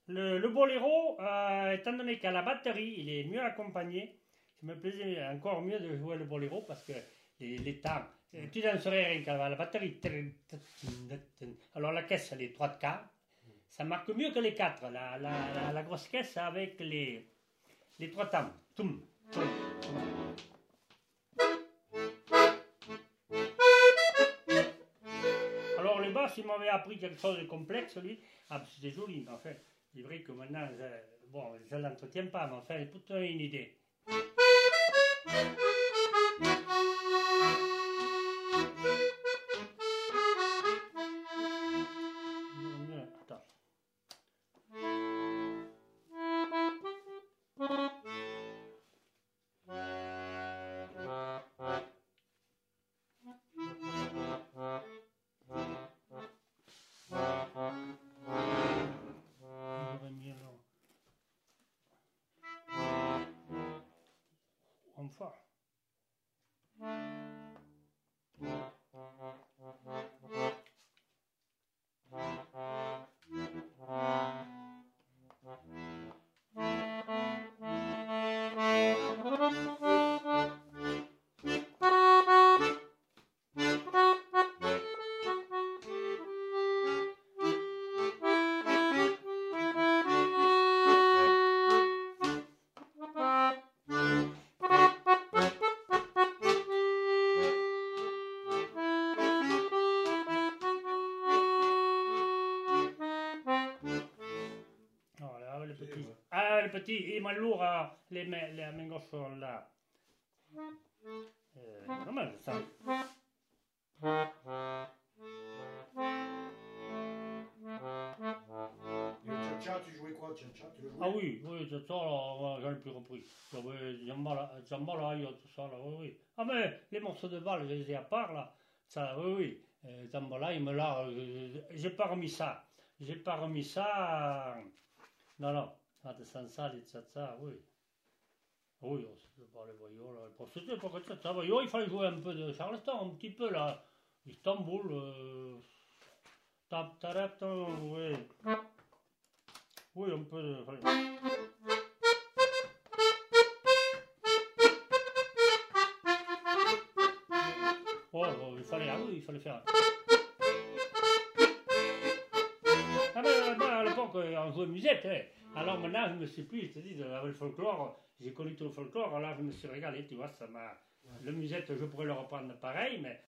Le boléro, étant donné qu'à la batterie, il est mieux accompagné, ça me plaisait encore mieux de jouer le boléro parce que les temps, tu danserais rien qu'à la batterie. Alors la caisse, elle est 3 quarts, ça marque mieux que les 4. La grosse caisse avec les 3 temps. Toum, toum, toum. Alors le basse, il m'avait appris quelque chose de complexe, lui. Ah, c'était joli, mais enfin, c'est vrai que maintenant, bon, je ne l'entretiens pas, mais enfin, pour te donner une idée. Attends. J'aurais mis alors. Enfin. Voilà, le petit. Ah, le petit, il m'a lourd, les mains gauches sont là. Normal, ça. Et tcha-tcha, tu jouais quoi? Tcha-tcha, tu le jouais? Ah oui, oui, c'est ça, là, j'en ai plus repris. J'avais Jambalaya, tout ça, là, oui, oui. Ah, mais les morceaux de balle, je les ai à part, là. Ça, oui, oui. Jambalaya, il me l'a. J'ai pas remis ça. J'ai pas remis ça. Non, non. Ah, sans ça, les tcha-tcha, oui. Oui, c'était pas les voyous, là. C'était pas que tcha-tcha. Voyous, il fallait jouer un peu de Charleston, un petit peu, là. Istanbul, tap, tarap, oui. Oui, un peu de. Oh, oh, il fallait, ah oui, il fallait faire. Ah ben, moi, à l'époque, on jouait musette, hein. Alors maintenant, je ne me suis plus, je te dis, avec le folklore, j'ai connu tout le folklore, alors je me suis régalé, tu vois, ça m'a. Le musette, je pourrais le reprendre pareil, mais